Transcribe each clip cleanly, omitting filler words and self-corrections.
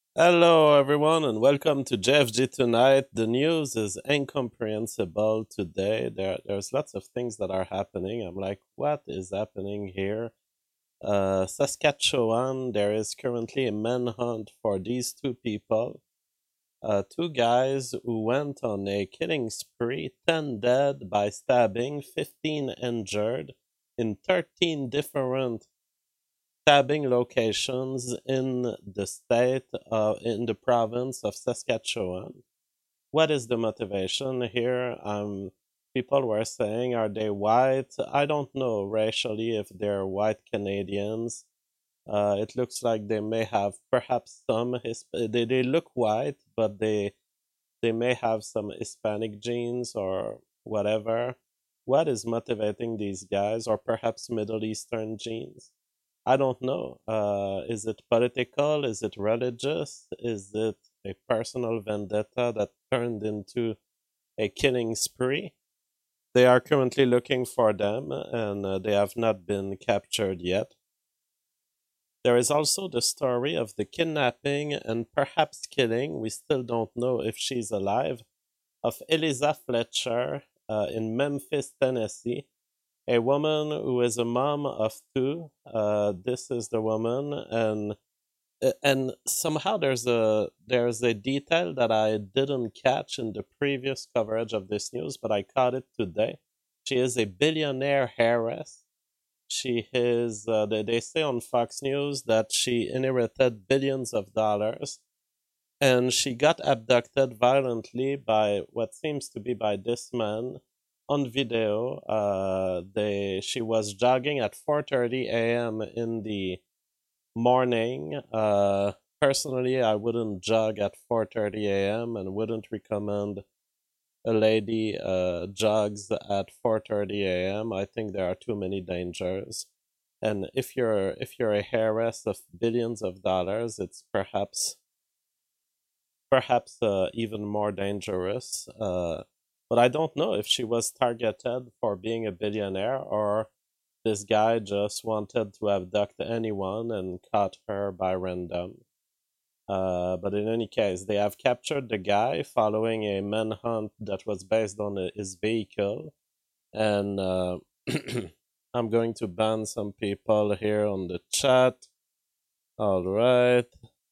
Hello, everyone, and welcome to JFG Tonight. The news is incomprehensible today. There's lots of things that are happening. I'm like, what is happening here? Saskatchewan, there is currently a manhunt for these two people. Two guys who went on a killing spree, 10 dead by stabbing, 15 injured in 13 different stabbing locations in the in the province of Saskatchewan. What is the motivation here? People were saying, are they white? I don't know racially if they're white Canadians. It looks like they may have perhaps they look white, but they may have some Hispanic genes or whatever. What is motivating these guys, or perhaps Middle Eastern genes? I don't know. Is it political? Is it religious? Is it a personal vendetta that turned into a killing spree? They are currently looking for them, and they have not been captured yet. There is also the story of the kidnapping and perhaps killing, we still don't know if she's alive, of Eliza Fletcher in Memphis, Tennessee, a woman who is a mom of two. This is the woman, and somehow there's a detail that I didn't catch in the previous coverage of this news, but I caught it today. She is a billionaire heiress. She is. They say on Fox News that she inherited billions of dollars, and she got abducted violently by what seems to be by this man on video. She was jogging at 4:30 a.m. in the morning. Personally, I wouldn't jog at 4:30 a.m. and wouldn't recommend a lady jogs at 4:30 a.m. I think there are too many dangers. And if you're a heiress of billions of dollars, it's perhaps even more dangerous. But I don't know if she was targeted for being a billionaire or this guy just wanted to abduct anyone and caught her by random. But in any case, they have captured the guy following a manhunt that was based on his vehicle. And I'm going to ban some people here on the chat. All right.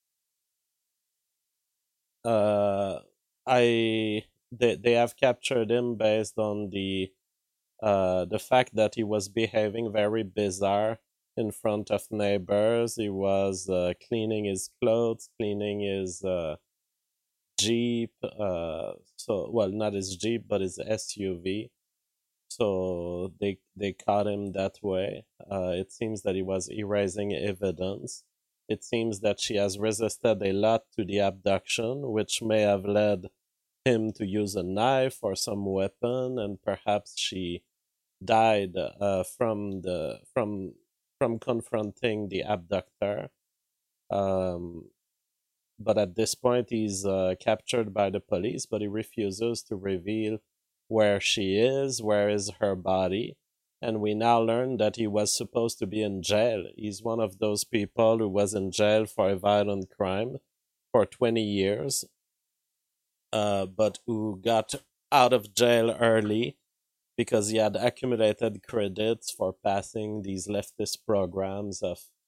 Uh, they have captured him based on the fact that he was behaving very bizarre in front of neighbors. He was cleaning his clothes, cleaning his Jeep. Well, not his Jeep, but his SUV. So they caught him that way. It seems that he was erasing evidence. It seems that she has resisted a lot to the abduction, which may have led him to use a knife or some weapon, and perhaps she died from confronting the abductor. Um, but at this point, he's captured by the police, but he refuses to reveal where she is, where is her body. And we now learn that he was supposed to be in jail. He's one of those people who was in jail for a violent crime for 20 years, but who got out of jail early because he had accumulated credits for passing these leftist programs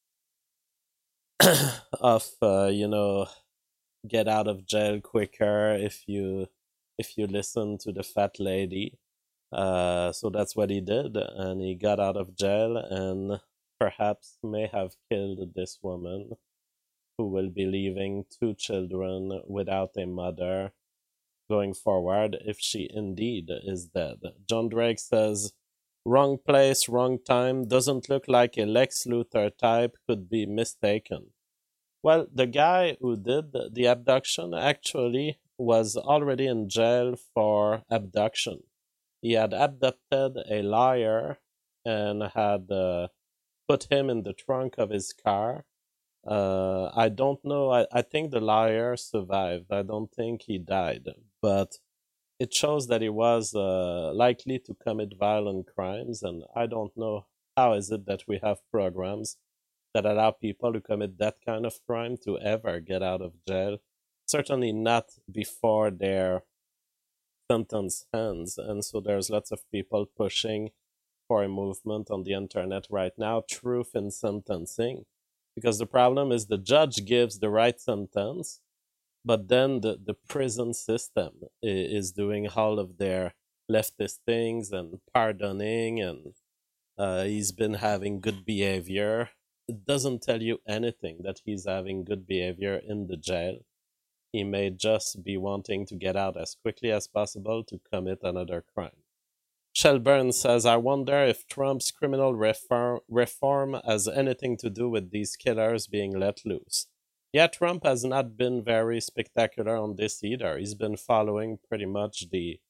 of get out of jail quicker if you listen to the fat lady. So that's what he did, and he got out of jail and perhaps may have killed this woman who will be leaving two children without a mother going forward if she indeed is dead. John Drake says, wrong place, wrong time, doesn't look like a Lex Luthor type, could be mistaken. Well, the guy who did the abduction actually was already in jail for abduction. He had abducted a liar and had put him in the trunk of his car. I don't know. I think the liar survived. I don't think he died. But it shows that he was likely to commit violent crimes, and I don't know how is it that we have programs that allow people who commit that kind of crime to ever get out of jail. Certainly not before their sentence ends. And so there's lots of people pushing for a movement on the internet right now, truth in sentencing. Because the problem is the judge gives the right sentence, but then the prison system is doing all of their leftist things and pardoning, and he's been having good behavior. It doesn't tell you anything that he's having good behavior in the jail. He may just be wanting to get out as quickly as possible to commit another crime. Shelburne says, I wonder if Trump's criminal reform has anything to do with these killers being let loose. Yeah, Trump has not been very spectacular on this either. He's been following pretty much the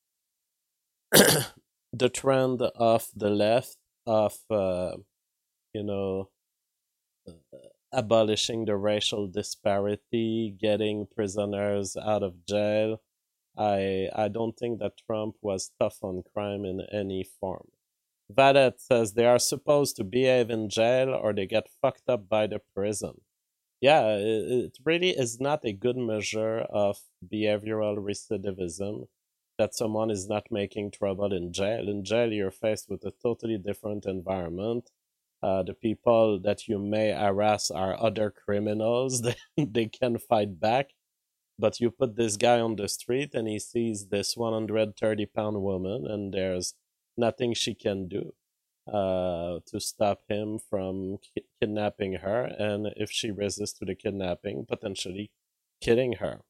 the trend of the left of you know abolishing the racial disparity, getting prisoners out of jail. I don't think that Trump was tough on crime in any form. Vadet says they are supposed to behave in jail or they get fucked up by the prison. Yeah, it really is not a good measure of behavioral recidivism that someone is not making trouble in jail. In jail, you're faced with a totally different environment. The people that you may harass are other criminals. They can fight back. But you put this guy on the street and he sees this 130-pound woman, and there's nothing she can do to stop him from kidnapping her, and if she resists to the kidnapping, potentially killing her.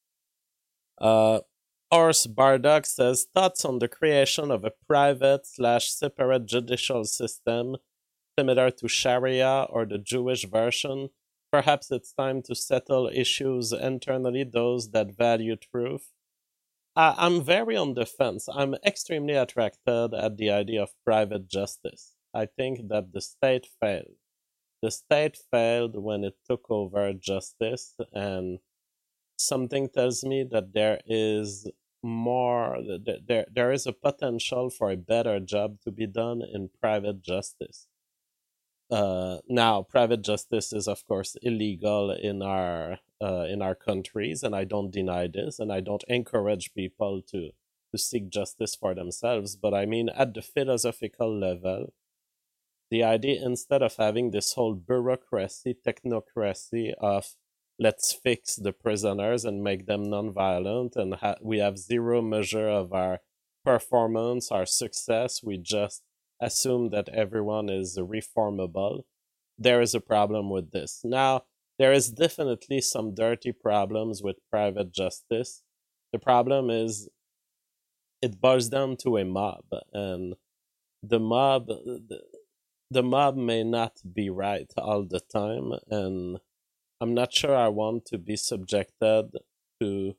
Ors Bardock says, thoughts on the creation of a private/separate judicial system similar to Sharia or the Jewish version. Perhaps it's time to settle issues internally, those that value truth. I'm very on the fence. I'm extremely attracted at the idea of private justice. I think that the state failed. The state failed when it took over justice, and something tells me that there is more, there is a potential for a better job to be done in private justice. Now, private justice is, of course, illegal in our countries, and I don't deny this, and I don't encourage people to seek justice for themselves. But I mean, at the philosophical level, the idea, instead of having this whole bureaucracy, technocracy of let's fix the prisoners and make them nonviolent, and we have zero measure of our performance, our success. We just assume that everyone is reformable. There is a problem with this. Now, there is definitely some dirty problems with private justice. The problem is it boils down to a mob, and the mob the mob may not be right all the time, and I'm not sure I want to be subjected to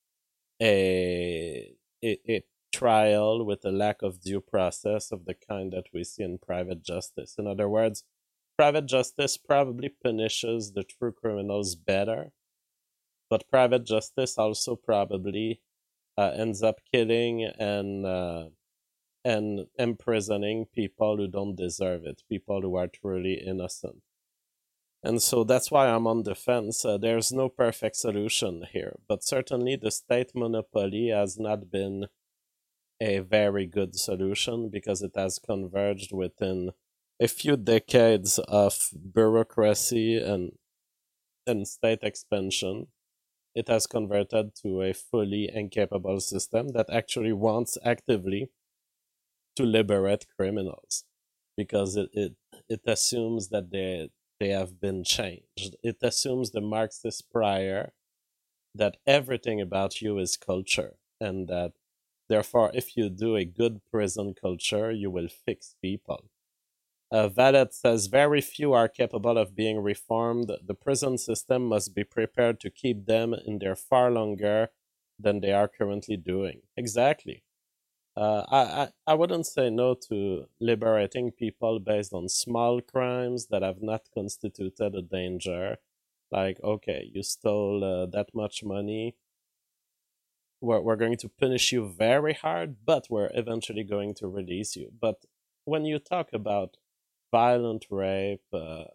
a trial with a lack of due process of the kind that we see in private justice. In other words, private justice probably punishes the true criminals better, but private justice also probably ends up killing and imprisoning people who don't deserve it, people who are truly innocent. And so that's why I'm on the fence. There's no perfect solution here, but certainly the state monopoly has not been a very good solution because it has converged within a few decades of bureaucracy and state expansion. It has converted to a fully incapable system that actually wants actively to liberate criminals because it assumes that they have been changed. It assumes the Marxist prior that everything about you is culture, and that therefore, if you do a good prison culture, you will fix people. Valet says very few are capable of being reformed. The prison system must be prepared to keep them in there far longer than they are currently doing. Exactly. I wouldn't say no to liberating people based on small crimes that have not constituted a danger. Like, okay, you stole that much money. We're going to punish you very hard, but we're eventually going to release you. But when you talk about violent rape,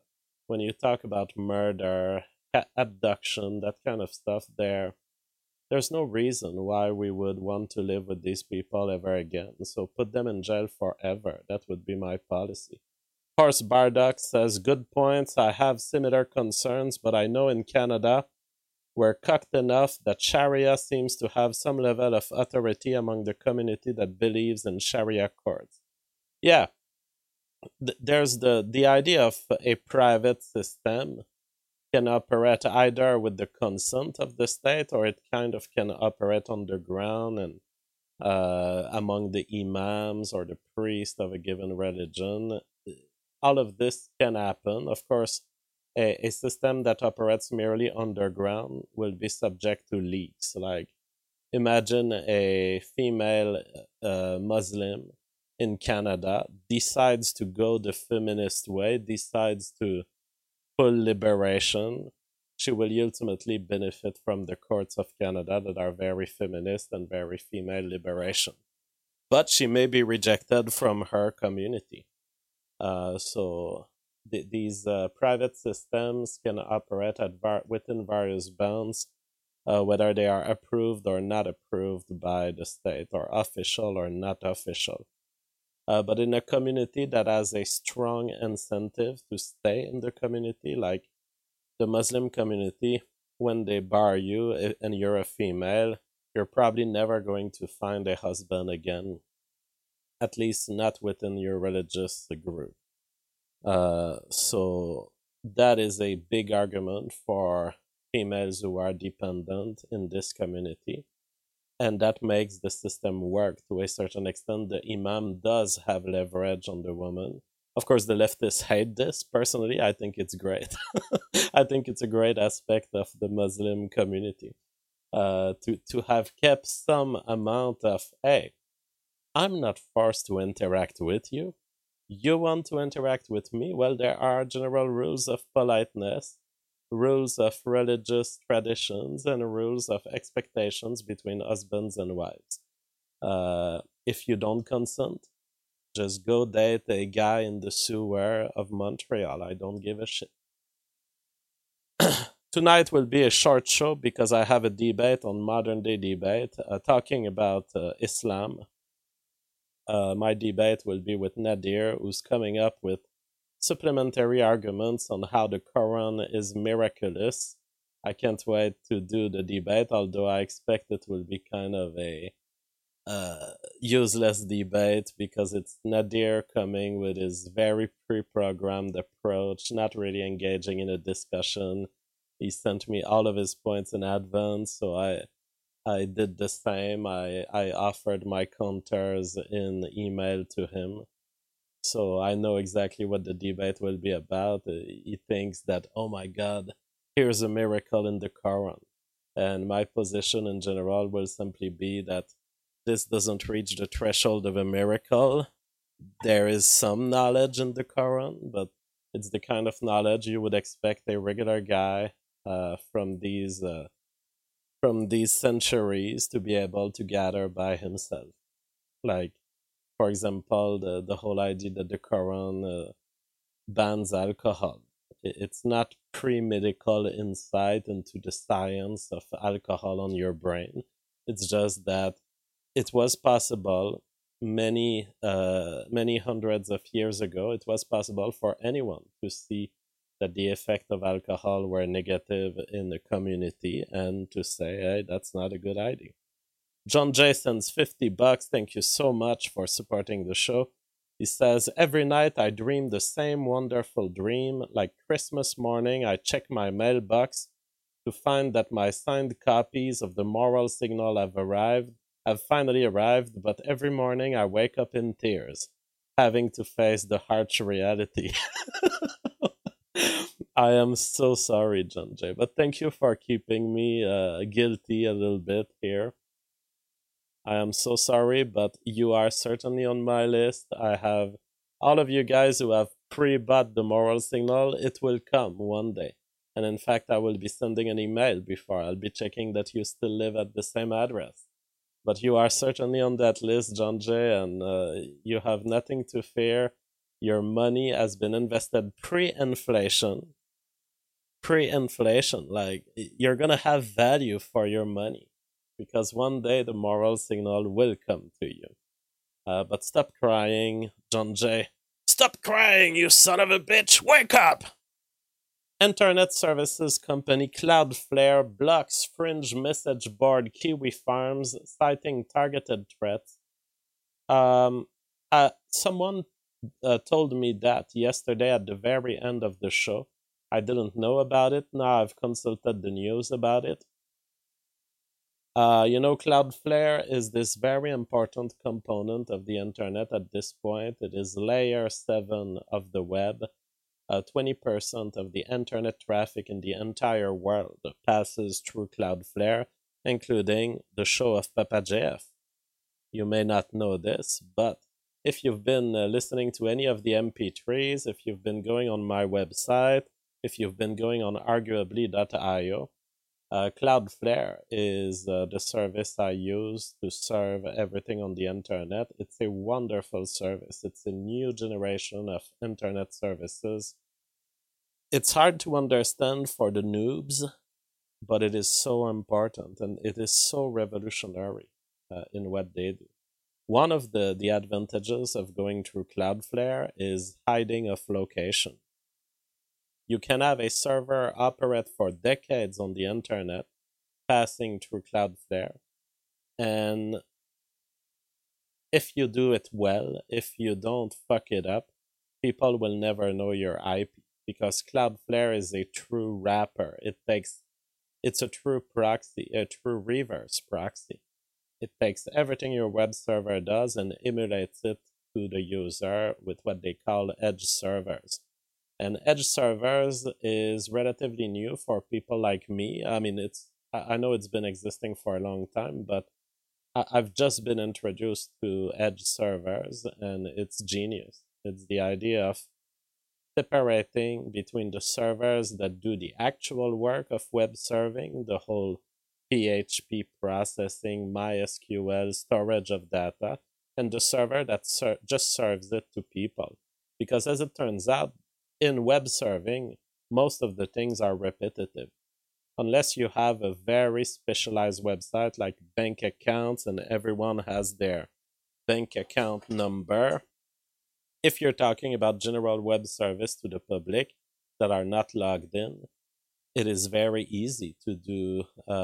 when you talk about murder, abduction, that kind of stuff, there's no reason why we would want to live with these people ever again. So put them in jail forever. That would be my policy. Horse Bardock says, good points. I have similar concerns, but I know in Canada we're cocked enough that Sharia seems to have some level of authority among the community that believes in Sharia courts. Yeah, there's the idea of a private system can operate either with the consent of the state, or it kind of can operate underground and among the imams or the priest of a given religion. All of this can happen. Of course, a system that operates merely underground will be subject to leaks. Like, imagine a female Muslim in Canada decides to go the feminist way, decides to full liberation. She will ultimately benefit from the courts of Canada that are very feminist and very female liberation. But she may be rejected from her community. So these private systems can operate within various bounds, whether they are approved or not approved by the state, or official or not official. But in a community that has a strong incentive to stay in the community, like the Muslim community, when they bar you and you're a female, you're probably never going to find a husband again, at least not within your religious group. So that is a big argument for females who are dependent in this community. And that makes the system work to a certain extent. The imam does have leverage on the woman. Of course, the leftists hate this. Personally, I think it's great. I think it's a great aspect of the Muslim community to have kept some amount of, hey, I'm not forced to interact with you. You want to interact with me? Well, there are general rules of politeness, rules of religious traditions, and rules of expectations between husbands and wives. If you don't consent, just go date a guy in the sewer of Montreal. I don't give a shit. Tonight will be a short show because I have a debate on Modern Day Debate talking about Islam. My debate will be with Nadir, who's coming up with supplementary arguments on how the Quran is miraculous. I can't wait to do the debate, although I expect it will be kind of a useless debate because it's Nadir coming with his very pre-programmed approach, not really engaging in a discussion. He sent me all of his points in advance, so I did the same. I offered my counters in email to him. So I know exactly what the debate will be about. He thinks that, oh my God, here's a miracle in the Quran. And my position in general will simply be that this doesn't reach the threshold of a miracle. There is some knowledge in the Quran, but it's the kind of knowledge you would expect a regular guy from these centuries to be able to gather by himself. Like, for example, the whole idea that the Quran bans alcohol. It's not pre-medical insight into the science of alcohol on your brain. It's just that it was possible many hundreds of years ago. It was possible for anyone to see that the effect of alcohol were negative in the community and to say, hey, that's not a good idea. John Jason's $50. Thank you so much for supporting the show. He says, every night I dream the same wonderful dream. Like Christmas morning, I check my mailbox to find that my signed copies of the Moral Signal have finally arrived, but every morning I wake up in tears, having to face the harsh reality. I am so sorry, John Jay, but thank you for keeping me guilty a little bit here. I am so sorry, but you are certainly on my list. I have all of you guys who have pre-bought the Moral Signal. It will come one day. And in fact, I will be sending an email before. I'll be checking that you still live at the same address. But you are certainly on that list, John Jay, and you have nothing to fear. Your money has been invested pre-inflation. pre-inflation. Like you're gonna have value for your money because one day the moral signal will come to you. But stop crying, John Jay. Stop crying, you son of a bitch! Wake up! Internet services company Cloudflare blocks fringe message board Kiwi Farms, citing targeted threats. Someone told me that yesterday at the very end of the show. I didn't know about it. Now I've consulted the news about it. Cloudflare is this very important component of the internet at this point. It is layer 7 of the web. 20% of the internet traffic in the entire world passes through Cloudflare, including the show of Papa JF. You may not know this, but if you've been listening to any of the MP3s, if you've been going on my website, if you've been going on arguably.io, Cloudflare is the service I use to serve everything on the internet. It's a wonderful service. It's a new generation of internet services. It's hard to understand for the noobs, but it is so important and it is so revolutionary in what they do. One of the advantages of going through Cloudflare is hiding of location. You can have a server operate for decades on the internet, passing through Cloudflare. And if you do it well, if you don't fuck it up, people will never know your IP because Cloudflare is a true wrapper. It's a true proxy, a true reverse proxy. It takes everything your web server does and emulates it to the user with what they call edge servers. And edge servers is relatively new for people like me. I mean, I know it's been existing for a long time, but I've just been introduced to edge servers, and it's genius. It's the idea of separating between the servers that do the actual work of web serving, the whole PHP processing, MySQL, storage of data, and the server that just serves it to people. Because as it turns out, in web serving, most of the things are repetitive. Unless you have a very specialized website like bank accounts and everyone has their bank account number. If you're talking about general web service to the public that are not logged in, it is very easy to do.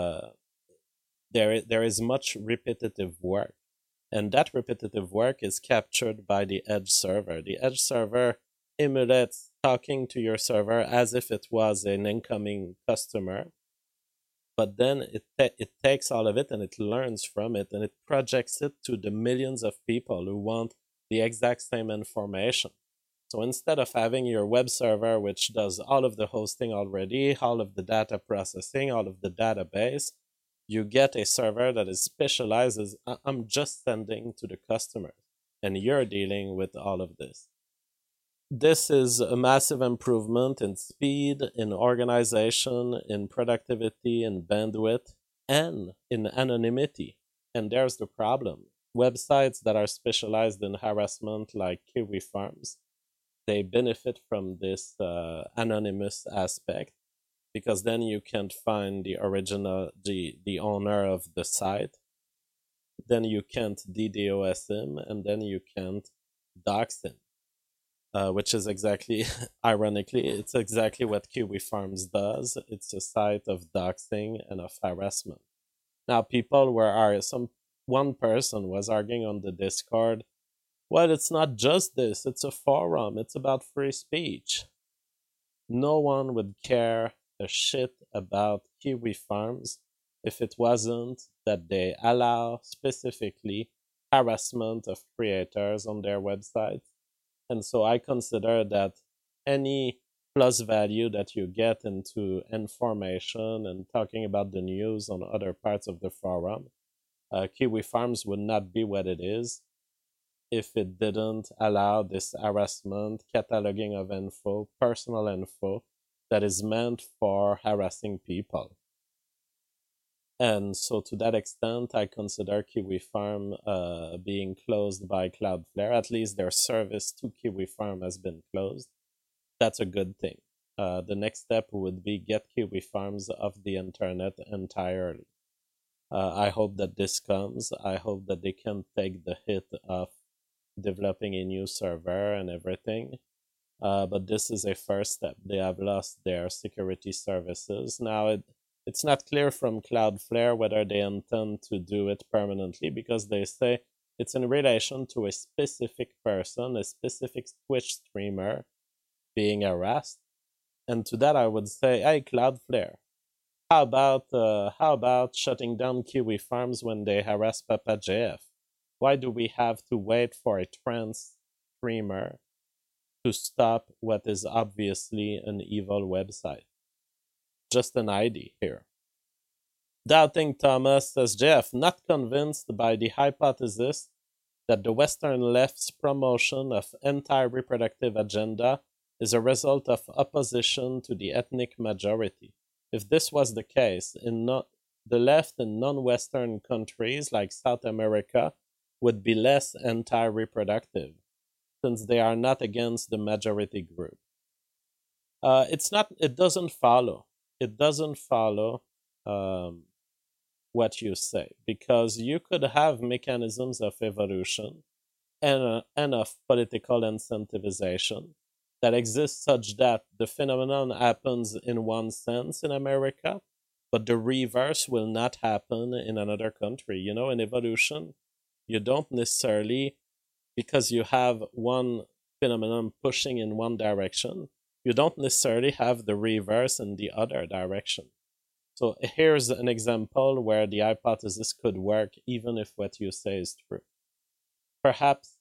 There is much repetitive work, and that repetitive work is captured by the edge server. The edge server emulates talking to your server as if it was an incoming customer, but then it takes all of it and it learns from it and it projects it to the millions of people who want the exact same information. So instead of having your web server, which does all of the hosting already, all of the data processing, all of the database, you get a server that is specialized as I'm just sending to the customer, and you're dealing with all of this. This is a massive improvement in speed, in organization, in productivity, in bandwidth, and in anonymity. And there's the problem. Websites that are specialized in harassment, like Kiwi Farms, they benefit from this anonymous aspect because then you can't find the original, the owner of the site. Then you can't DDoS him, and then you can't dox him. Which is exactly, ironically, it's exactly what Kiwi Farms does. It's a site of doxing and of harassment. Now, one person was arguing on the Discord, well, it's not just this, it's a forum, it's about free speech. No one would care a shit about Kiwi Farms if it wasn't that they allow specifically harassment of creators on their websites. And so I consider that any plus value that you get into information and talking about the news on other parts of the forum, Kiwi Farms would not be what it is if it didn't allow this harassment, cataloging of info, personal info that is meant for harassing people. And so to that extent, I consider Kiwi Farm being closed by Cloudflare. At least their service to Kiwi Farm has been closed. That's a good thing. the next step would be get Kiwi Farms off the internet entirely. I hope that this comes. I hope that they can take the hit of developing a new server and everything. But this is a first step. They have lost their security services. Now, it's not clear from Cloudflare whether they intend to do it permanently, because they say it's in relation to a specific person, a specific Twitch streamer being harassed. And to that, I would say, hey, Cloudflare, how about shutting down Kiwi Farms when they harass Papa JF? Why do we have to wait for a trans streamer to stop what is obviously an evil website? Just an idea here. Doubting Thomas says, Jeff, not convinced by the hypothesis that the Western left's promotion of anti-reproductive agenda is a result of opposition to the ethnic majority. If this was the case, the left in non-Western countries like South America would be less anti-reproductive, since they are not against the majority group. It doesn't follow. It doesn't follow what you say, because you could have mechanisms of evolution and of political incentivization that exist such that the phenomenon happens in one sense in America, but the reverse will not happen in another country. You know, in evolution, you don't necessarily, because you have one phenomenon pushing in one direction, you don't necessarily have the reverse in the other direction. So here's an example where the hypothesis could work even if what you say is true. Perhaps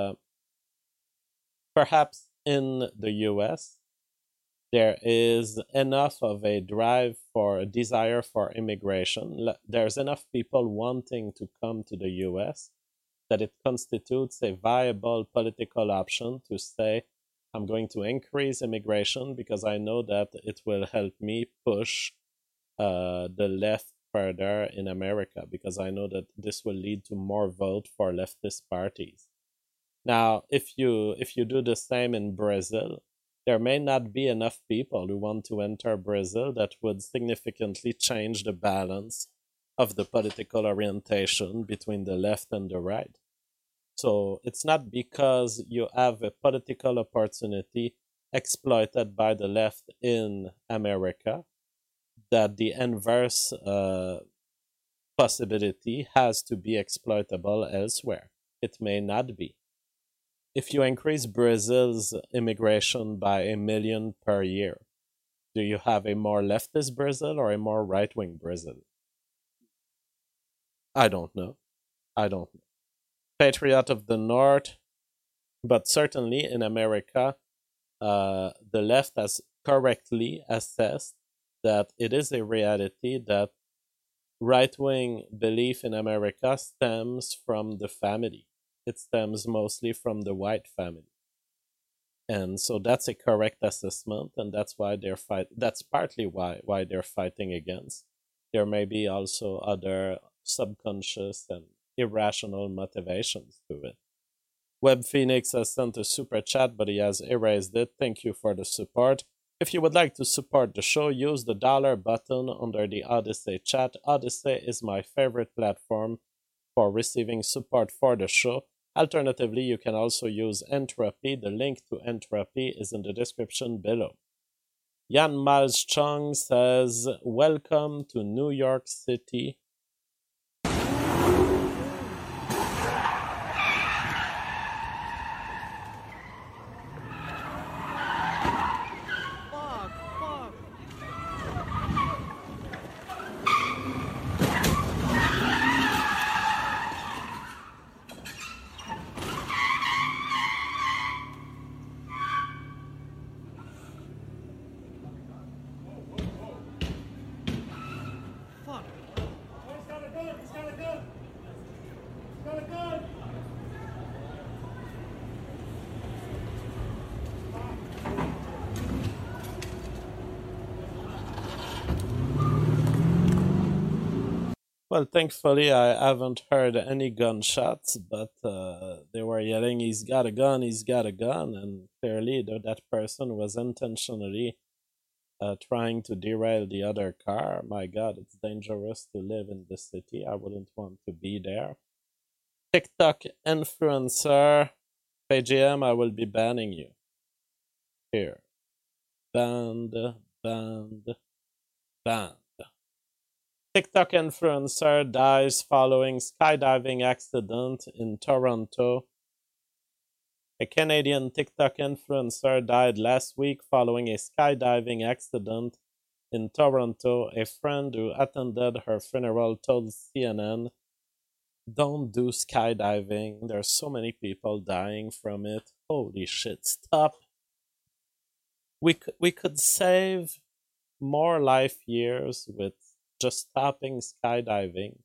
in the US, there is enough of a drive for a desire for immigration. There's enough people wanting to come to the US that it constitutes a viable political option to say, I'm going to increase immigration because I know that it will help me push the left further in America, because I know that this will lead to more vote for leftist parties. Now, if you do the same in Brazil, there may not be enough people who want to enter Brazil that would significantly change the balance of the political orientation between the left and the right. So it's not because you have a political opportunity exploited by the left in America that the inverse possibility has to be exploitable elsewhere. It may not be. If you increase Brazil's immigration by 1 million per year, do you have a more leftist Brazil or a more right-wing Brazil? I don't know. Patriot of the North, but certainly in America, the left has correctly assessed that it is a reality that right-wing belief in America stems from the family. It stems mostly from the white family. And so that's a correct assessment, and that's why that's partly why they're fighting against. There may be also other subconscious and irrational motivations to it. Web Phoenix has sent a super chat, but he has erased it. Thank you for the support. If you would like to support the show, use the dollar button under the Odyssey chat. Odyssey is my favorite platform for receiving support for the show. Alternatively, you can also use Entropy. The link to Entropy is in the description below. Jan Miles Chung says, welcome to New York City. Well, thankfully, I haven't heard any gunshots, but they were yelling, he's got a gun, and clearly that person was intentionally trying to derail the other car. My God, it's dangerous to live in this city. I wouldn't want to be there. TikTok influencer, PGM, I will be banning you. Here. Banned, banned, banned. TikTok influencer dies following skydiving accident in Toronto. A Canadian TikTok influencer died last week following a skydiving accident in Toronto. A friend who attended her funeral told CNN, "Don't do skydiving. There's so many people dying from it. Holy shit, stop. We could save more life years with just stopping skydiving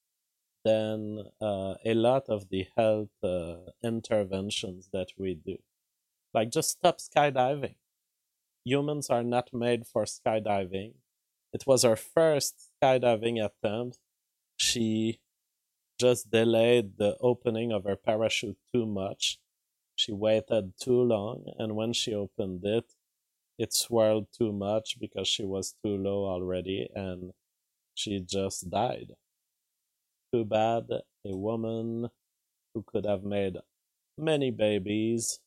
than a lot of the health interventions that we do. Like, just stop skydiving. Humans are not made for skydiving. It was her first skydiving attempt. She just delayed the opening of her parachute too much. She waited too long, and when she opened it, it swirled too much because she was too low already, and she just died. Too bad. A woman who could have made many babies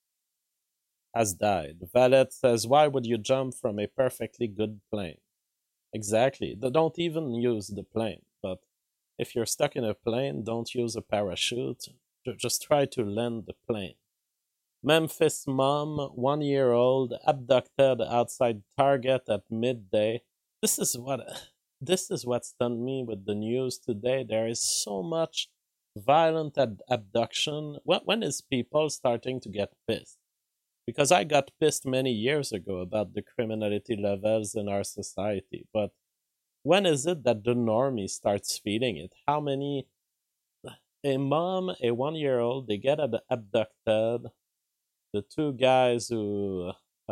has died. Valet says, "Why would you jump from a perfectly good plane?" Exactly. They don't even use the plane. But if you're stuck in a plane, don't use a parachute. Just try to land the plane. Memphis mom, 1-year-old, abducted outside Target at midday. This is what stunned me with the news today. There is so much violent abduction. When is people starting to get pissed? Because I got pissed many years ago about the criminality levels in our society. But when is it that the normie starts feeling it? How many? A mom, a 1-year-old, they get abducted. The two guys who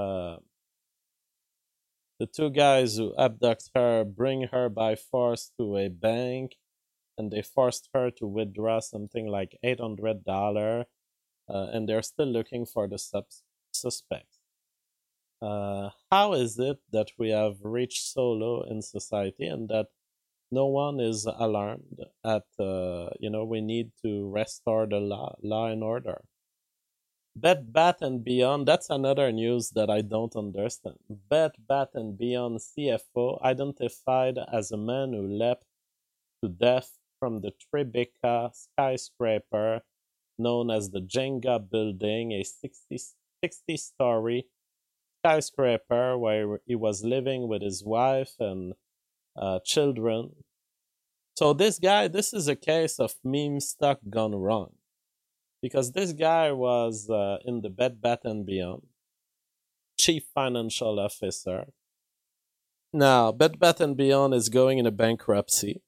abduct her bring her by force to a bank, and they forced her to withdraw something like $800, and they're still looking for the suspects. How is it that we have reached so low in society and that no one is alarmed at, we need to restore the law and order? Bed Bath and Beyond, that's another news that I don't understand. Bed Bath and Beyond CFO identified as a man who leapt to death from the Tribeca skyscraper known as the Jenga building, a 60-story skyscraper where he was living with his wife and children. So this is a case of meme stock gone wrong. Because this guy was in the Bed Bath & Beyond, chief financial officer. Now, Bed Bath & Beyond is going into bankruptcy.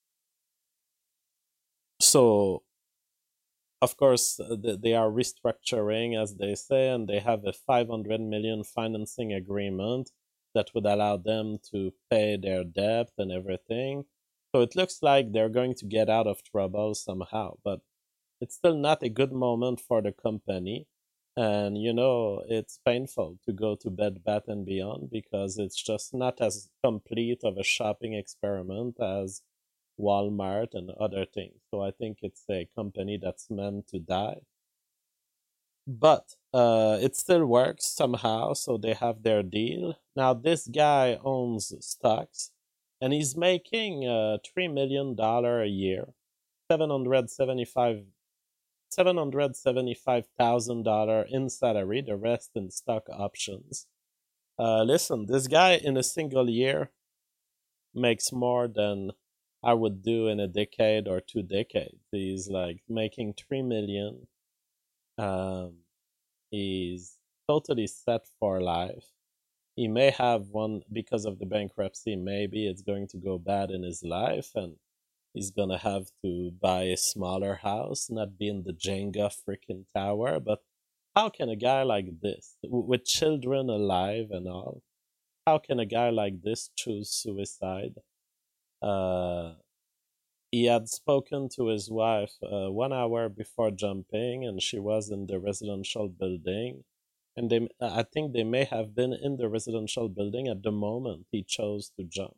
So, of course, they are restructuring, as they say, and they have a $500 million financing agreement that would allow them to pay their debt and everything. So it looks like they're going to get out of trouble somehow, but it's still not a good moment for the company. And, it's painful to go to Bed Bath & Beyond because it's just not as complete of a shopping experiment as Walmart and other things. So I think it's a company that's meant to die. But it still works somehow, so they have their deal. Now, this guy owns stocks, and he's making $3 million a year, $775,000 in salary, the rest in stock options. Listen, this guy in a single year makes more than I would do in a decade or 2 decades. He's like making $3 million. He's totally set for life. He may have one, because of the bankruptcy, maybe it's going to go bad in his life, and he's gonna have to buy a smaller house, not be in the Jenga freaking tower. But how can a guy like this, with children alive and all, how can a guy like this choose suicide? He had spoken to his wife 1 hour before jumping, and she was in the residential building. and I think they may have been in the residential building at the moment he chose to jump.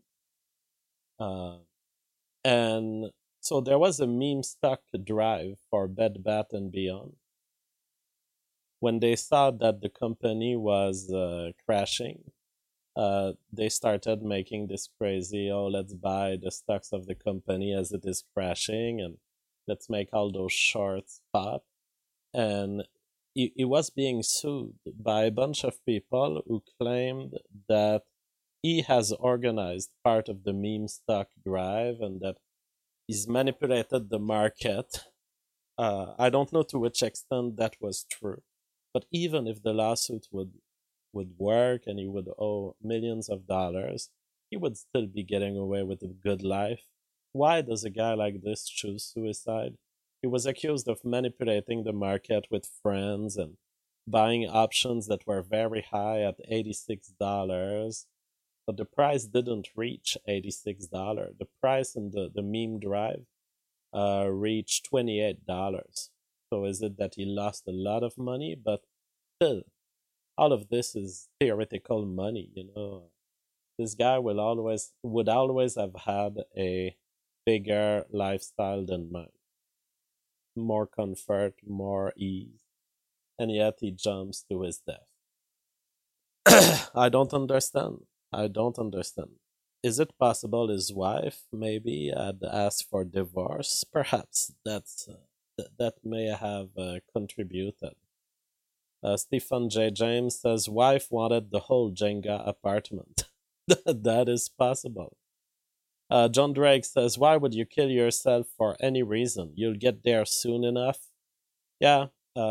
And so there was a meme stock drive for Bed Bath and Beyond. When they saw that the company was crashing, they started making this crazy, oh, let's buy the stocks of the company as it is crashing and let's make all those shorts pop. And he was being sued by a bunch of people who claimed that he has organized part of the meme stock drive and that he's manipulated the market. I don't know to which extent that was true, but even if the lawsuit would work and he would owe millions of dollars, he would still be getting away with a good life. Why does a guy like this choose suicide? He was accused of manipulating the market with friends and buying options that were very high at $86, but the price didn't reach $86. The price in the meme drive reached $28. So is it that he lost a lot of money? But still, all of this is theoretical money, you know. This guy would always have had a bigger lifestyle than mine. More comfort, more ease. And yet he jumps to his death. I don't understand. I don't understand. Is it possible his wife maybe had asked for divorce? Perhaps that may have contributed. Stephen J. James says wife wanted the whole Jenga apartment. That is possible. John Drake says, why would you kill yourself for any reason? You'll get there soon enough. Yeah,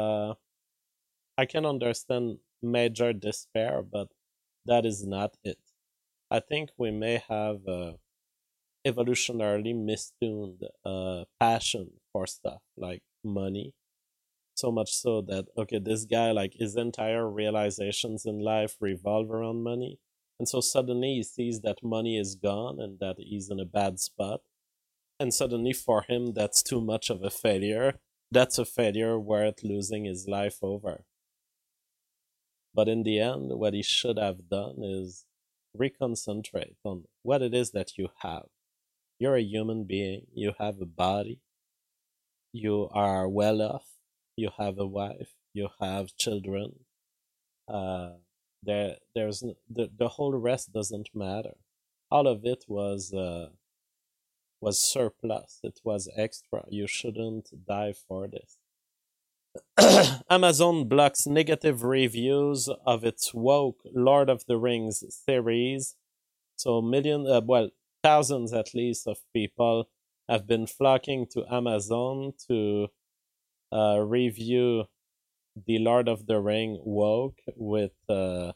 I can understand major despair, but that is not it. I think we may have evolutionarily mistuned passion for stuff like money. So much so that, okay, this guy, like, his entire realizations in life revolve around money. And so suddenly he sees that money is gone and that he's in a bad spot. And suddenly for him, that's too much of a failure. That's a failure worth losing his life over. But in the end, what he should have done is reconcentrate on what it is that you have. You're a human being. You have a body. You are well off. You have a wife. You have children. There's the whole rest doesn't matter. All of it was surplus. It was extra. You shouldn't die for this. Amazon blocks negative reviews of its woke Lord of the Rings series. So thousands at least of people have been flocking to Amazon to review the Lord of the Ring woke with a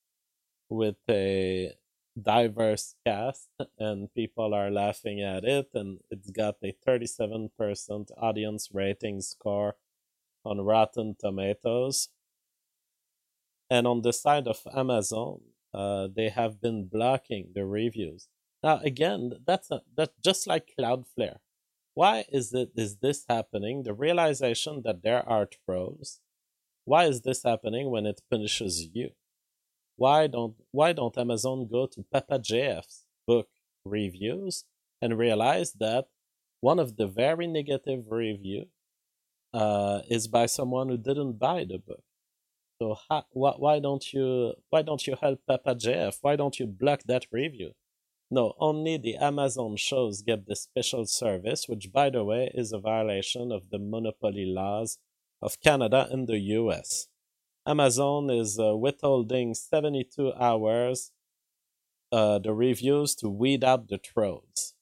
diverse cast, and people are laughing at it, and it's got a 37% audience rating score on Rotten Tomatoes. And on the side of Amazon, they have been blocking the reviews. Now again, that's just like Cloudflare. Why is this happening? The realization that there are trolls. Why is this happening when it punishes you? Why don't Amazon go to Papa JF's book reviews and realize that one of the very negative review is by someone who didn't buy the book? So why don't you help Papa JF? Why don't you block that review? No, only the Amazon shows get this special service, which, by the way, is a violation of the monopoly laws of Canada and the US. Amazon is withholding 72 hours the reviews to weed out the trolls.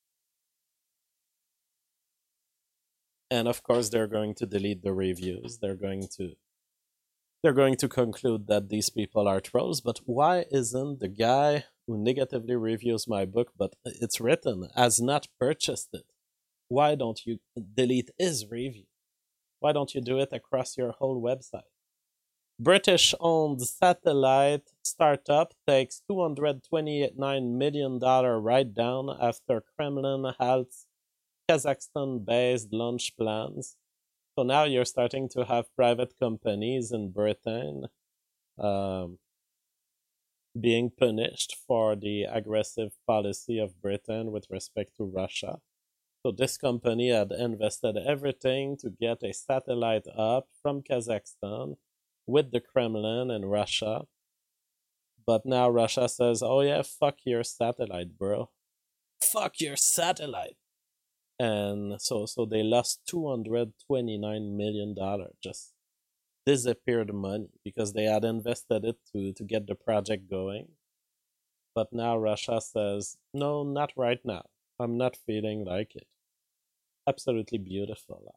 And of course, they're going to delete the reviews. They're going to conclude that these people are trolls. But why isn't the guy who negatively reviews my book, but it's written, has not purchased it? Why don't you delete his review? Why don't you do it across your whole website? British-owned satellite startup takes $229 million write-down after Kremlin halts Kazakhstan-based launch plans. So now you're starting to have private companies in Britain um, being punished for the aggressive policy of Britain with respect to Russia. So this company had invested everything to get a satellite up from Kazakhstan with the Kremlin and Russia. But now Russia says, oh yeah, fuck your satellite, bro. Fuck your satellite. And so they lost $229 million, just disappeared money because they had invested it to get the project going. But now Russia says, no, not right now. I'm not feeling like it. Absolutely beautiful.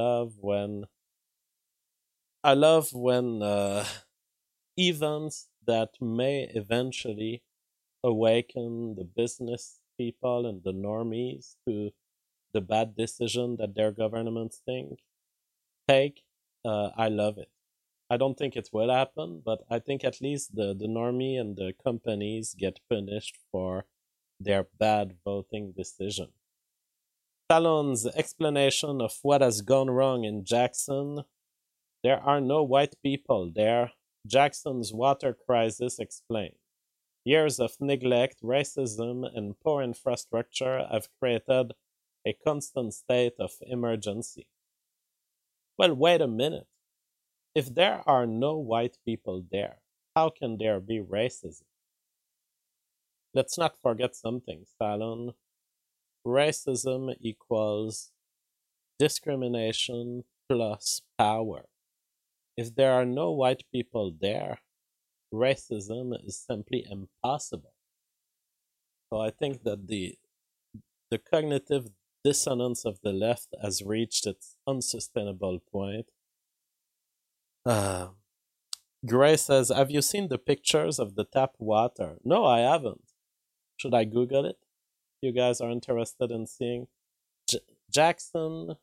I love when events that may eventually awaken the business people and the normies to the bad decision that their governments take. I love it. I don't think it will happen, but I think at least the normie and the companies get punished for their bad voting decision. Talon's explanation of what has gone wrong in Jackson: there are no white people there. Jackson's water crisis explained. Years of neglect, racism, and poor infrastructure have created a constant state of emergency. Well, wait a minute. If there are no white people there, how can there be racism? Let's not forget something, Fallon. Racism equals discrimination plus power. If there are no white people there, racism is simply impossible. So I think that the cognitive dissonance of the left has reached its unsustainable point. Uh, Gray says, have you seen the pictures of the tap water? No, I haven't. Should I Google it? You guys are interested in seeing Jackson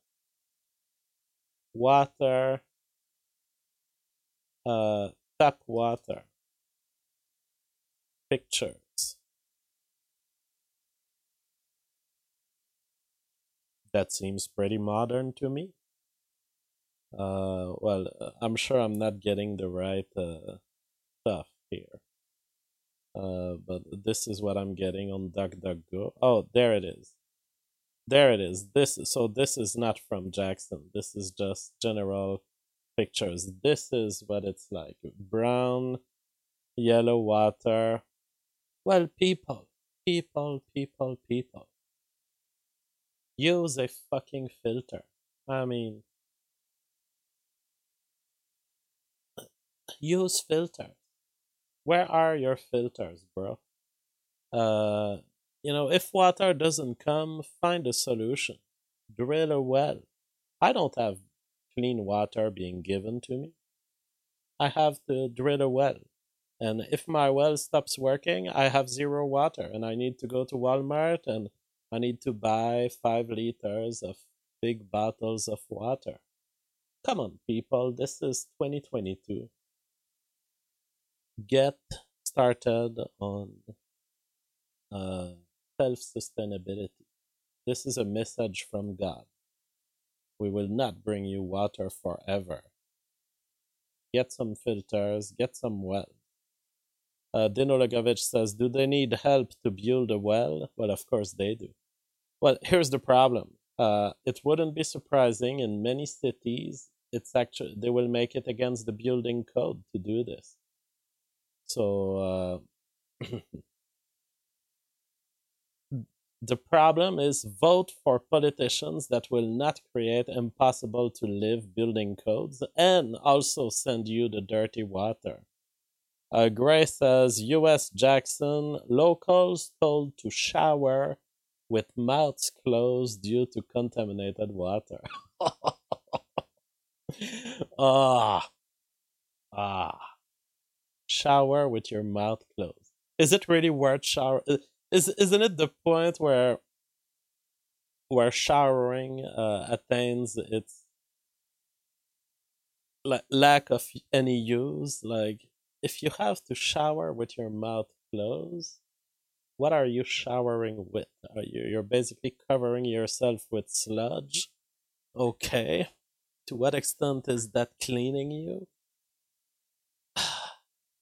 water, tap water pictures. That seems pretty modern to me. Well, I'm sure I'm not getting the right stuff here. But this is what I'm getting on DuckDuckGo. Oh, there it is. There it is. This is not from Jackson. This is just general pictures. This is what it's like. Brown, yellow water. Well, people. Use a fucking filter. I mean, use filters. Where are your filters, bro? Uh, if water doesn't come, find a solution. Drill a well. I don't have clean water being given to me. I have to drill a well. And if my well stops working, I have zero water and I need to go to Walmart and I need to buy 5 liters of big bottles of water. Come on, people, this is 2022. Get started on self sustainability. This is a message from God. We will not bring you water forever. Get some filters, get some wells. Dino Lagovich says, do they need help to build a well? Well, of course they do. Well, here's the problem. It wouldn't be surprising in many cities. It's actually they will make it against the building code to do this. So the problem is vote for politicians that will not create impossible to live building codes and also send you the dirty water. Gray says, U.S. Jackson, locals told to shower with mouths closed due to contaminated water. ah, ah. Shower with your mouth closed. Is it really worth shower? Isn't it the point where showering attains its lack of any use? Like, if you have to shower with your mouth closed, what are you showering with? You're basically covering yourself with sludge? Okay. To what extent is that cleaning you?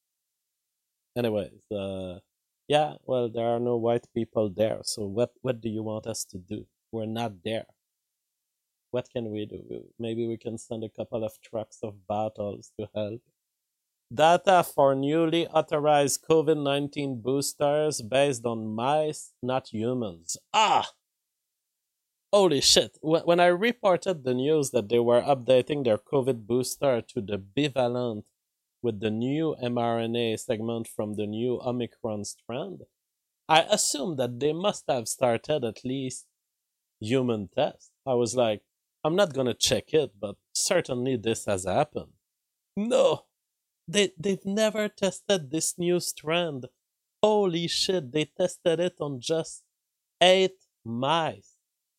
Anyways, yeah, well, there are no white people there, so what do you want us to do? We're not there. What can we do? Maybe we can send a couple of trucks of bottles to help. Data for newly authorized COVID 19 boosters based on mice, not humans. Ah! Holy shit. When I reported the news that they were updating their COVID booster to the bivalent with the new mRNA segment from the new Omicron strand, I assumed that they must have started at least human tests. I was like, I'm not gonna check it, but certainly this has happened. No, they've never tested this new strand. Holy shit, they tested it on just 8 mice.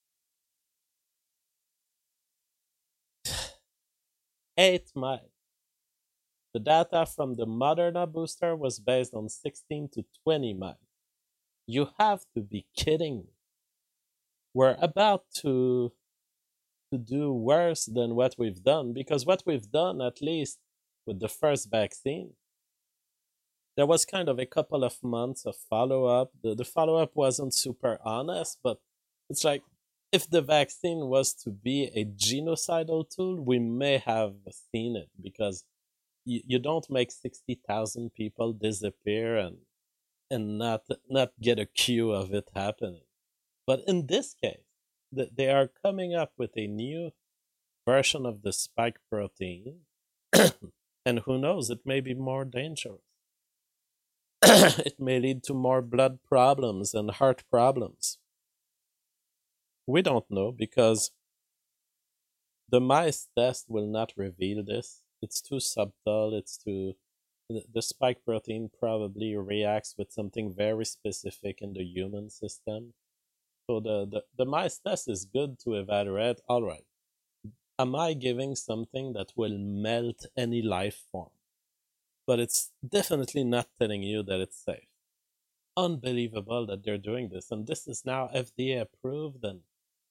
8 mice. The data from the Moderna booster was based on 16 to 20 mice. You have to be kidding me. We're about to do worse than what we've done, because what we've done, at least with the first vaccine, there was kind of a couple of months of follow up. The follow up wasn't super honest, but it's like if the vaccine was to be a genocidal tool, we may have seen it, because you don't make 60,000 people disappear and not get a cue of it happening. But in this case, they are coming up with a new version of the spike protein, and who knows, it may be more dangerous. It may lead to more blood problems and heart problems. We don't know, because the mice test will not reveal this. It's too subtle. It's too. The spike protein probably reacts with something very specific in the human system. So the mice test is good to evaluate. All right, am I giving something that will melt any life form? But it's definitely not telling you that it's safe. Unbelievable that they're doing this, and this is now FDA approved and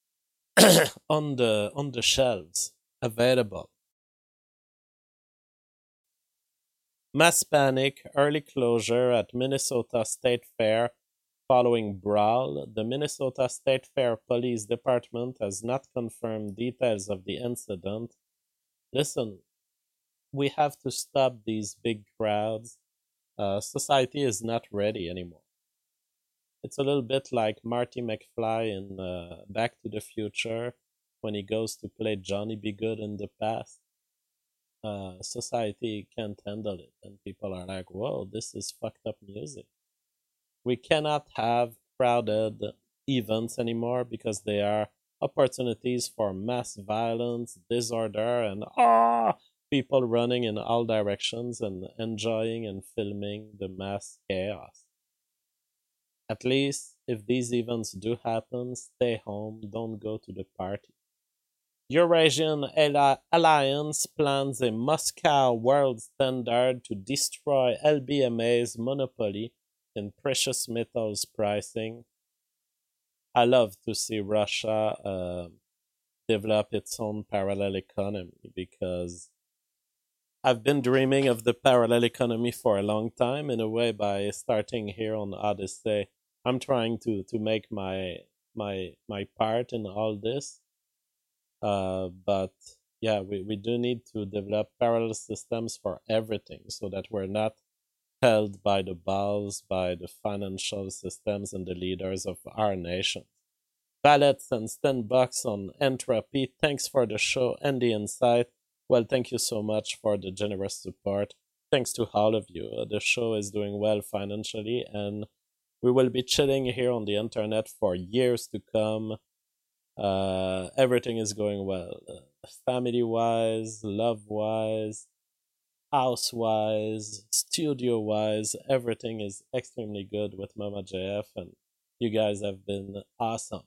on the shelves available. Mass panic, early closure at Minnesota State Fair following brawl. The Minnesota State Fair Police Department has not confirmed details of the incident. Listen, we have to stop these big crowds. Society is not ready anymore. It's a little bit like Marty McFly in Back to the Future when he goes to play Johnny B. Good in the past. Society can't handle it, and people are like, whoa, this is fucked up music. We cannot have crowded events anymore, because they are opportunities for mass violence, disorder, and people running in all directions and enjoying and filming the mass chaos. At least if these events do happen, stay home, don't go to the party. Eurasian Alliance plans a Moscow world standard to destroy LBMA's monopoly in precious metals pricing. I love to see Russia develop its own parallel economy, because I've been dreaming of the parallel economy for a long time. In a way, by starting here on Odyssey, I'm trying to make my part in all this. But yeah, we do need to develop parallel systems for everything, so that we're not held by the balls, by the financial systems and the leaders of our nation. Ballots and $10 on Entropy. Thanks for the show and the insight. Well, thank you so much for the generous support. Thanks to all of you. The show is doing well financially, and we will be chilling here on the internet for years to come. Everything is going well. Family wise, love wise, house wise, studio wise, everything is extremely good with Mama JF, and you guys have been awesome.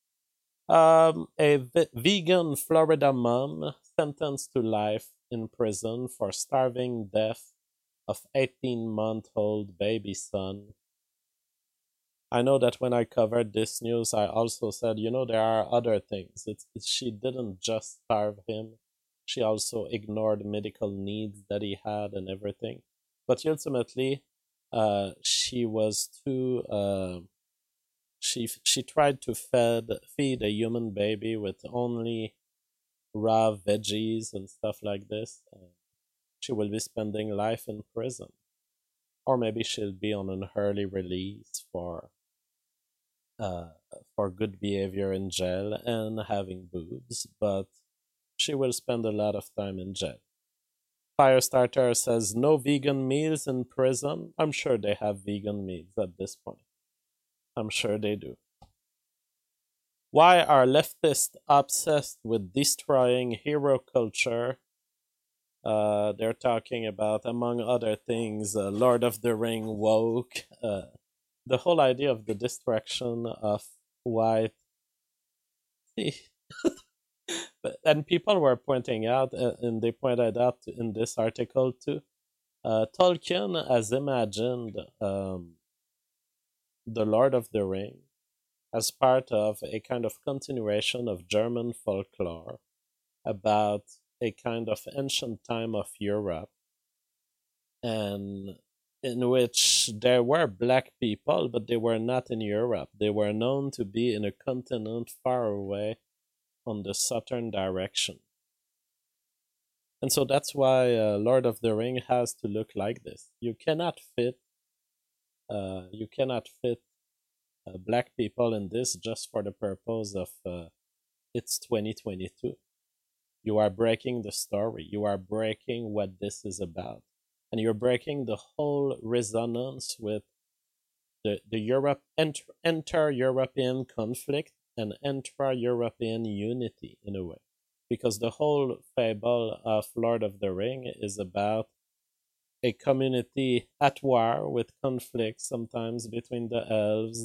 A vegan Florida mom sentenced to life in prison for starving death of 18-month-old baby son. I know that when I covered this news, I also said, there are other things. She didn't just starve him; she also ignored medical needs that he had and everything. But ultimately, She was too. She tried to feed a human baby with only raw veggies and stuff like this. She will be spending life in prison, or maybe she'll be on an early release uh, for good behavior in jail and having boobs, but she will spend a lot of time in jail. Firestarter says no vegan meals in prison. I'm sure they have vegan meals at this point. I'm sure they do. Why are leftists obsessed with destroying hero culture? They're talking about, among other things, Lord of the Ring woke. The whole idea of the destruction of white. And people were pointing out, and they pointed out in this article too, Tolkien has imagined the Lord of the Ring as part of a kind of continuation of German folklore about a kind of ancient time of Europe, and in which there were black people, but they were not in Europe. They were known to be in a continent far away on the southern direction. And so that's why Lord of the Ring has to look like this. You cannot fit black people in this just for the purpose of it's 2022. You are breaking the story. You are breaking what this is about, and you're breaking the whole resonance with the Europe inter-European conflict and intra-European unity in a way, because the whole fable of Lord of the Ring is about a community at war with conflict sometimes between the elves,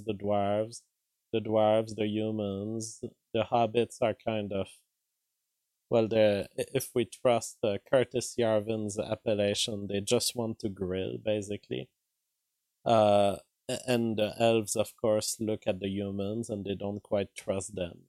the humans. The hobbits are kind of, well, if we trust Curtis Yarvin's appellation, they just want to grill basically. Uh, and the elves, of course, look at the humans and they don't quite trust them.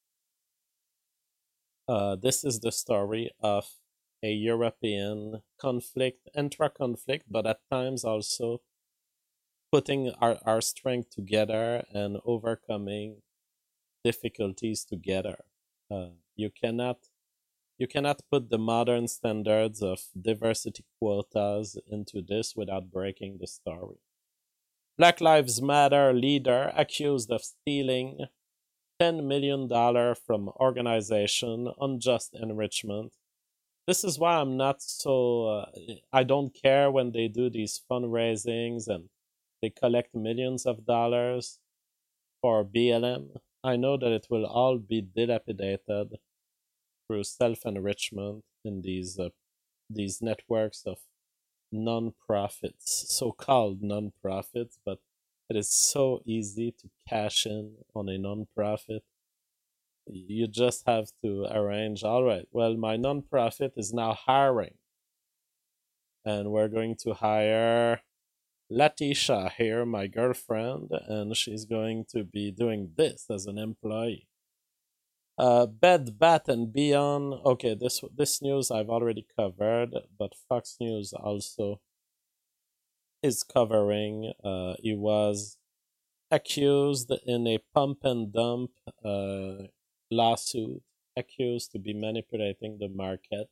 This is the story of a European conflict, intra-conflict, but at times also putting our strength together and overcoming difficulties together. You cannot put the modern standards of diversity quotas into this without breaking the story. Black Lives Matter leader accused of stealing $10 million from organization unjust enrichment. This is why I'm not so. I don't care when they do these fundraisings and they collect millions of dollars for BLM. I know that it will all be dilapidated through self-enrichment in these networks of non-profits, so-called non-profits, but it is so easy to cash in on a non-profit. You just have to arrange, all right, well, my non-profit is now hiring, and we're going to hire Latisha here, my girlfriend, and she's going to be doing this as an employee. Bed Bath and Beyond. Okay, this news I've already covered, but Fox News also is covering. He was accused in a pump and dump lawsuit, accused to be manipulating the market.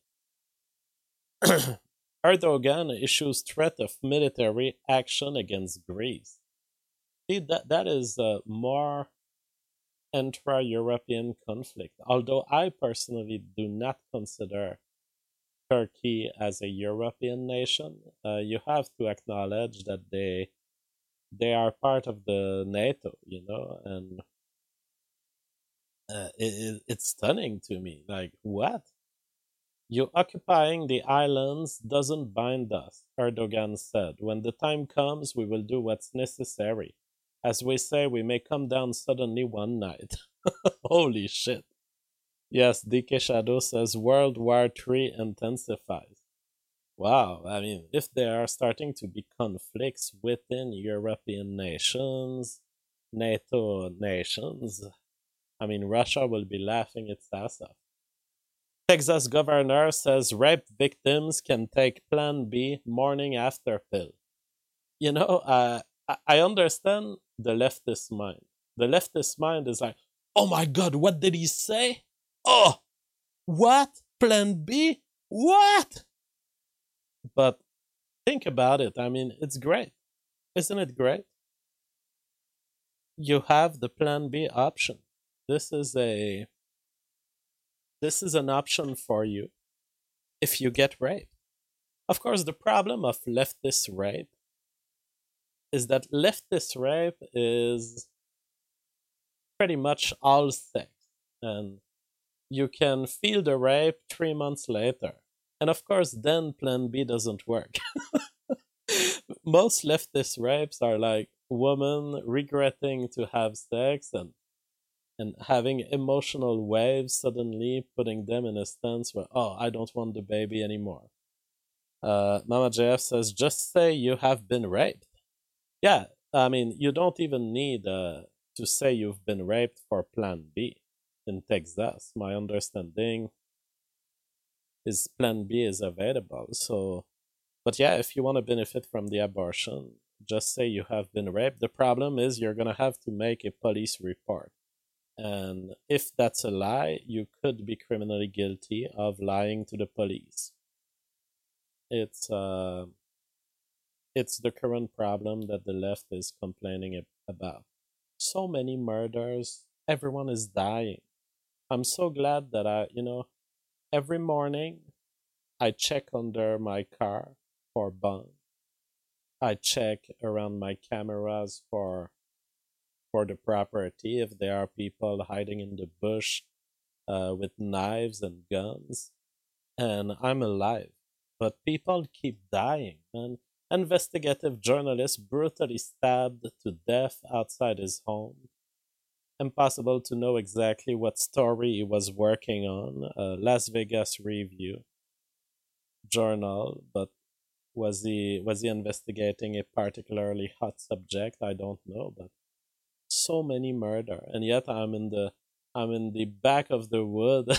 Erdogan issues threat of military action against Greece. See, that is more intra-European conflict. Although I personally do not consider Turkey as a European nation, you have to acknowledge that they are part of the NATO, and it's stunning to me. Like, what? You occupying the islands doesn't bind us, Erdogan said. When the time comes, we will do what's necessary. As we say, we may come down suddenly one night. Holy shit. Yes, DK Shadow says World War III intensifies. Wow, I mean, if there are starting to be conflicts within European nations, NATO nations, I mean, Russia will be laughing its ass off. Texas governor says rape victims can take Plan B morning after pill. I understand the leftist mind. The leftist mind is like, oh my God, what did he say? Oh, what? Plan B? What? But think about it. I mean, it's great. Isn't it great? You have the plan B option. This is a this is an option for you if you get raped. Of course, the problem of leftist rape is that leftist rape is pretty much all sex, and you can feel the rape 3 months later. And of course, then plan B doesn't work. Most leftist rapes are like women regretting to have sex and having emotional waves suddenly putting them in a stance where, oh, I don't want the baby anymore. Mama JF says, just say you have been raped. Yeah, I mean, you don't even need to say you've been raped for Plan B. In Texas, my understanding is Plan B is available. So, but yeah, if you want to benefit from the abortion, just say you have been raped. The problem is you're going to have to make a police report. And if that's a lie, you could be criminally guilty of lying to the police. It's uh, it's the current problem that the left is complaining about. So many murders, everyone is dying. I'm so glad that every morning I check under my car for bombs. I check around my cameras for the property if there are people hiding in the bush with knives and guns, and I'm alive. But people keep dying, and investigative journalist brutally stabbed to death outside his home. Impossible to know exactly what story he was working on. Las Vegas Review Journal, but was he investigating a particularly hot subject? I don't know, but so many murder, and yet I'm in the back of the wood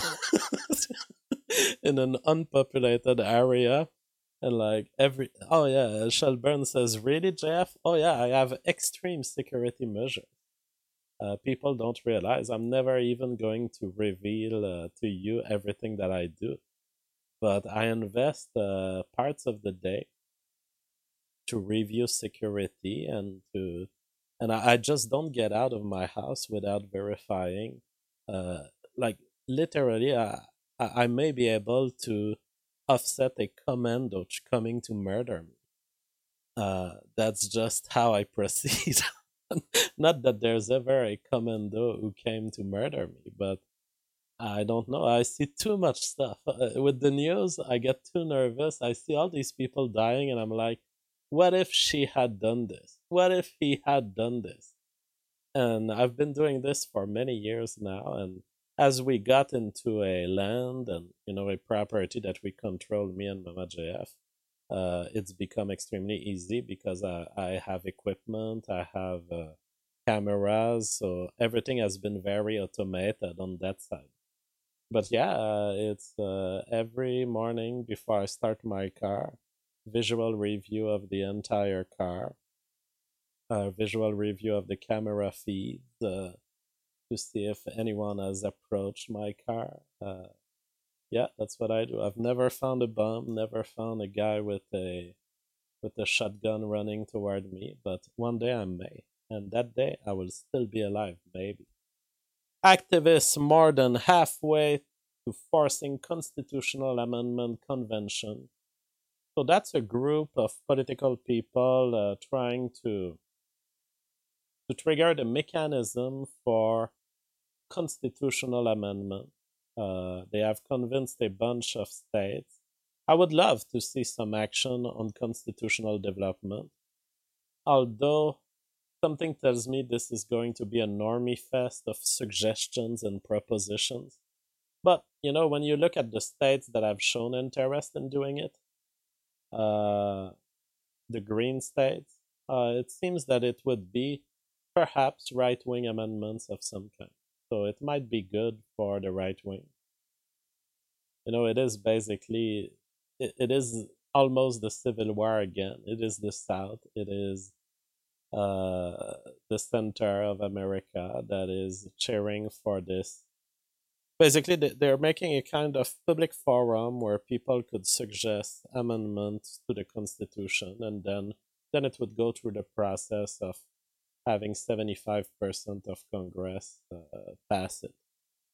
in an unpopulated area, and like every oh yeah, Shelburne says, really, Jeff? Oh yeah, I have extreme security measures. People don't realize I'm never even going to reveal to you everything that I do, but I invest parts of the day to review security and I just don't get out of my house without verifying. Uh, like literally, I may be able to offset a commando coming to murder me. That's just how I proceed. Not that there's ever a commando who came to murder me, but I don't know. I see too much stuff. With the news, I get too nervous. I see all these people dying, and I'm like, what if she had done this? What if he had done this? And I've been doing this for many years now. And as we got into a land and a property that we control, me and Mama JF, it's become extremely easy because I have equipment, I have cameras, so everything has been very automated on that side. But yeah, it's every morning before I start my car, visual review of the entire car, visual review of the camera feeds to see if anyone has approached my car. Yeah, that's what I do. I've never found a bomb, never found a guy with a shotgun running toward me, but one day I may, and that day I will still be alive, maybe. Activists more than halfway to forcing constitutional amendment convention. So that's a group of political people trying to trigger the mechanism for constitutional amendment. They have convinced a bunch of states. I would love to see some action on constitutional development, although something tells me this is going to be a normie fest of suggestions and propositions. But when you look at the states that have shown interest in doing it, uh, the green states, it seems that it would be perhaps right wing amendments of some kind. So it might be good for the right wing. It is basically, it is almost the Civil War again. It is the South. It is uh, the center of America that is cheering for this. Basically, they're making a kind of public forum where people could suggest amendments to the Constitution, and then it would go through the process of having 75% of Congress pass it.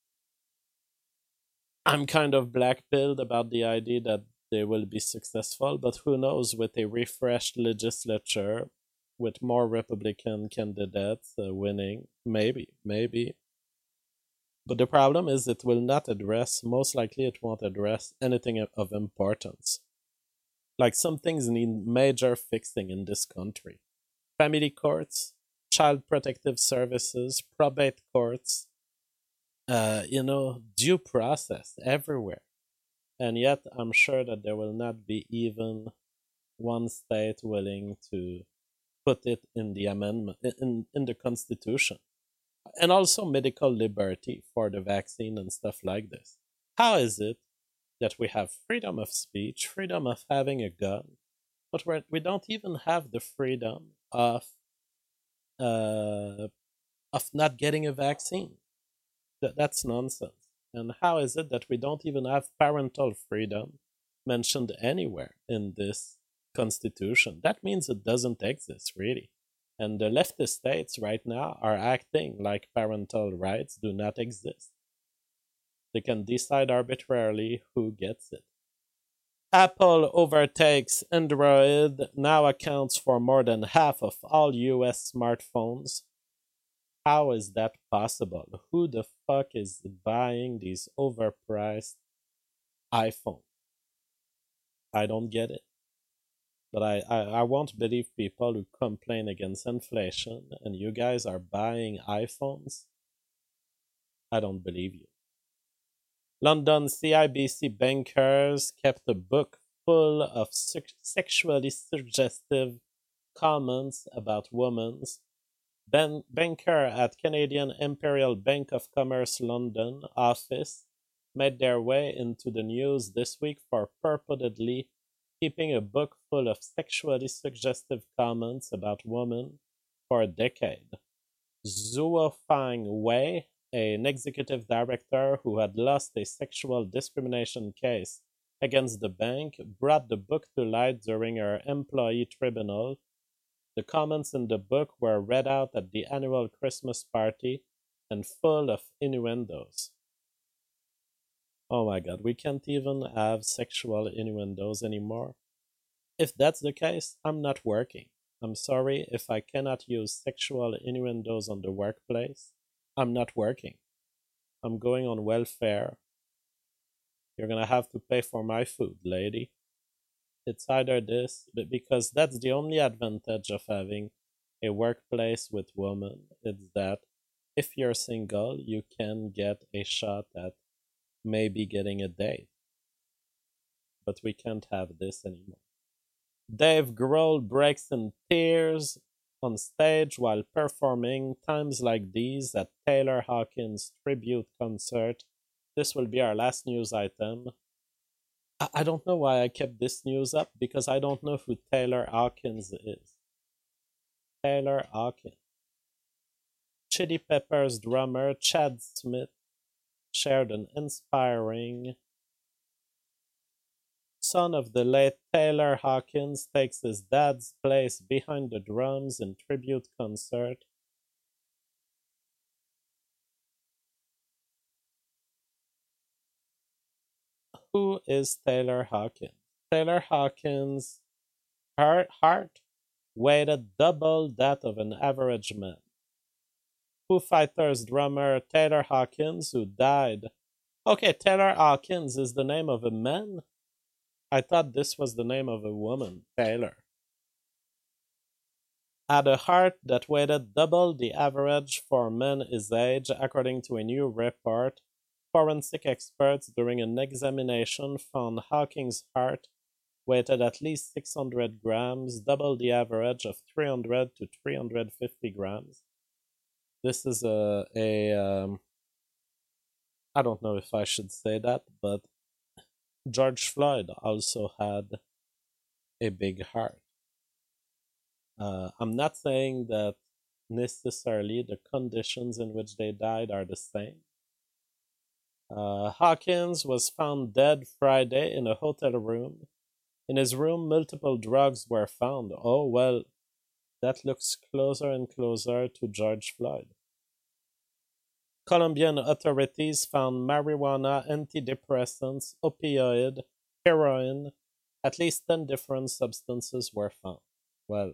I'm kind of black-pilled about the idea that they will be successful, but who knows, with a refreshed legislature, with more Republican candidates winning, maybe. But the problem is it will not address, most likely it won't address anything of importance. Like some things need major fixing in this country. Family courts, child protective services, probate courts, due process everywhere. And yet, I'm sure that there will not be even one state willing to put it in the amendment, in the Constitution. And also medical liberty for the vaccine and stuff like this. How is it that we have freedom of speech, freedom of having a gun, but we don't even have the freedom uh, of not getting a vaccine? That's nonsense. And how is it that we don't even have parental freedom mentioned anywhere in this constitution? That means it doesn't exist, really. And the leftist states right now are acting like parental rights do not exist. They can decide arbitrarily who gets it. Apple overtakes Android, now accounts for more than half of all US smartphones. How is that possible? Who the fuck is buying these overpriced iPhones? I don't get it. But I won't believe people who complain against inflation and you guys are buying iPhones. I don't believe you. London CIBC bankers kept a book full of sexually suggestive comments about women. Banker at Canadian Imperial Bank of Commerce London office made their way into the news this week for purportedly keeping a book full of sexually suggestive comments about women for a decade. Zuofang Wei, an executive director who had lost a sexual discrimination case against the bank, brought the book to light during her employee tribunal. The comments in the book were read out at the annual Christmas party and full of innuendos. Oh my god, we can't even have sexual innuendos anymore. If that's the case, I'm not working. I'm sorry if I cannot use sexual innuendos on the workplace. I'm not working. I'm going on welfare. You're gonna have to pay for my food, lady. It's either this, because that's the only advantage of having a workplace with women. It's that if you're single, you can get a shot at maybe getting a date. But we can't have this anymore. Dave Grohl breaks in tears on stage while performing Times Like These at Taylor Hawkins' tribute concert. This will be our last news item. I don't know why I kept this news up, because I don't know who Taylor Hawkins is. Taylor Hawkins. Chili Peppers drummer Chad Smith shared an inspiring son of the late Taylor Hawkins takes his dad's place behind the drums in tribute concert. Who is Taylor Hawkins? Taylor Hawkins' heart weighed double that of an average man. Foo Fighters drummer Taylor Hawkins, who died. Okay, Taylor Hawkins is the name of a man? I thought this was the name of a woman, Taylor. Had a heart that weighed double the average for men his age, according to a new report. Forensic experts during an examination found Hawkins' heart weighed at least 600 grams, double the average of 300 to 350 grams. This is I don't know if I should say that, but George Floyd also had a big heart. I'm not saying that necessarily the conditions in which they died are the same. Hawkins was found dead Friday in a hotel room. In his room, multiple drugs were found. Oh, well, that looks closer and closer to George Floyd. Colombian authorities found marijuana, antidepressants, opioid, heroin. At least 10 different substances were found. Well,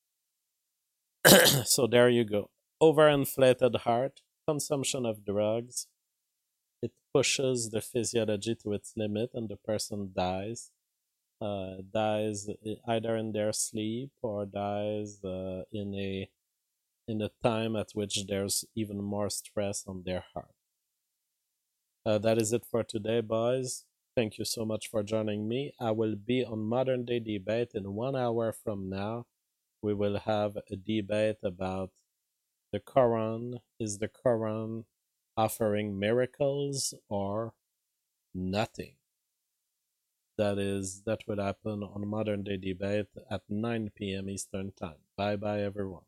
so there you go. Overinflated heart, consumption of drugs. It pushes the physiology to its limit and the person dies. Dies either in their sleep or dies in a time at which there's even more stress on their heart. That is it for today, boys. Thank you so much for joining me. I will be on Modern Day Debate in 1 hour from now. We will have a debate about the Quran. Is the Quran offering miracles or nothing? That will happen on Modern Day Debate at 9 p.m. Eastern Time. Bye bye, everyone.